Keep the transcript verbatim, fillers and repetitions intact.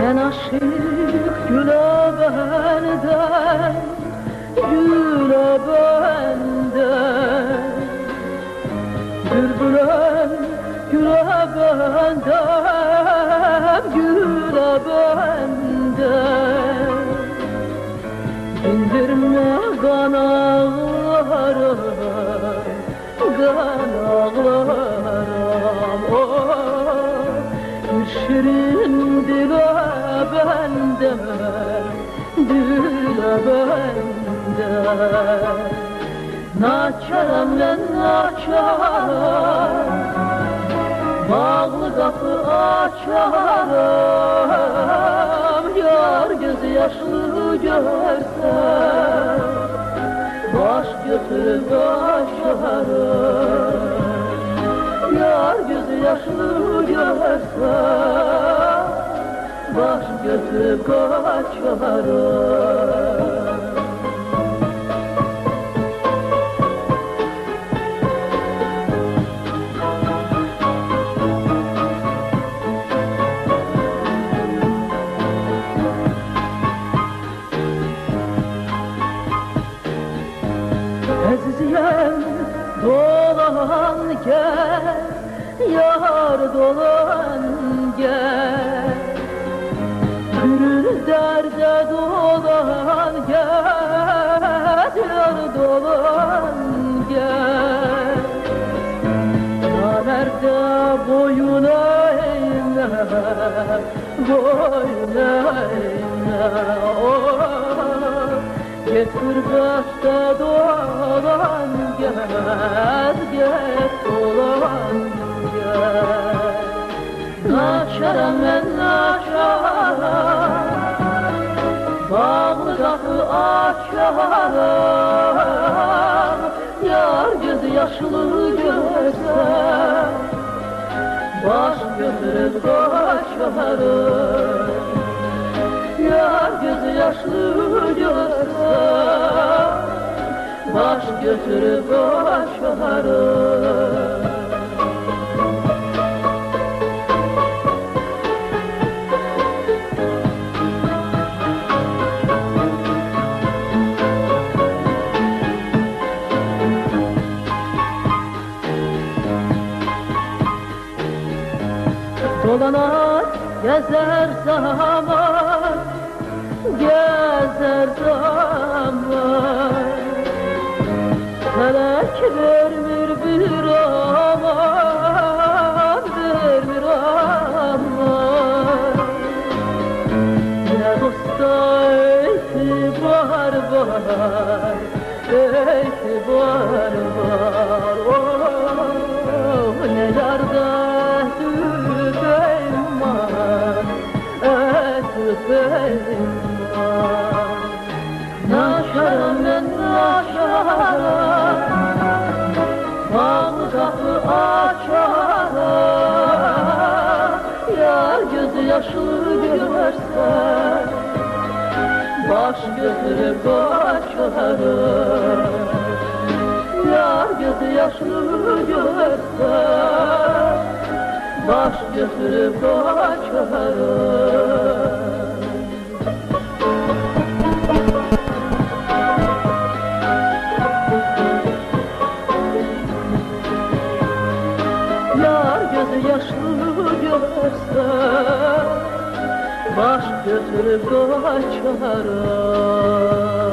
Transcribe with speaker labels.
Speaker 1: Sen aşık güle benden, güle benden. Bülbülüm güle benden, güle benden. Dindirme kan ağlarım, kan ağlarım. Oh, bir şirin dile benden, dile benden. Naçaram ben naçaram, bağlı kapı açarım. Yar gözü yaşlı görsen, baş götürüp kaçarım. Yar gözü yaşlı görsen, baş götürüp kaçarım. Eziyem dolan gel, yar dolan gel. Gönül derde dolan gel, yar dolan gel. Namerde boyun eğme, boyun eğme. Oh, git gurbette dolan gel, git dolan gel. Naçaram ben naçaram, bağlı kapı açarım. Yar gözü yaşlı görsen, baş götürüp kaçarım. Yar gözü yaşlı görsen, baş götürüp kaçarım. Dolanar gezer zaman, gezer zaman. Felek vermir bir aman, vermir aman. Ne dosta itibar var, itibar var. Oh, ne yarda naşaram ben naşaram, bağlı kapı açarım. Yar gözü yaşlı görsen, baş götürüp kaçarım. Yar gözü yaşlı görsen, baş götürüp kaçarım. Yar gözü yaşlı görsen, baş götürüp kaçarım.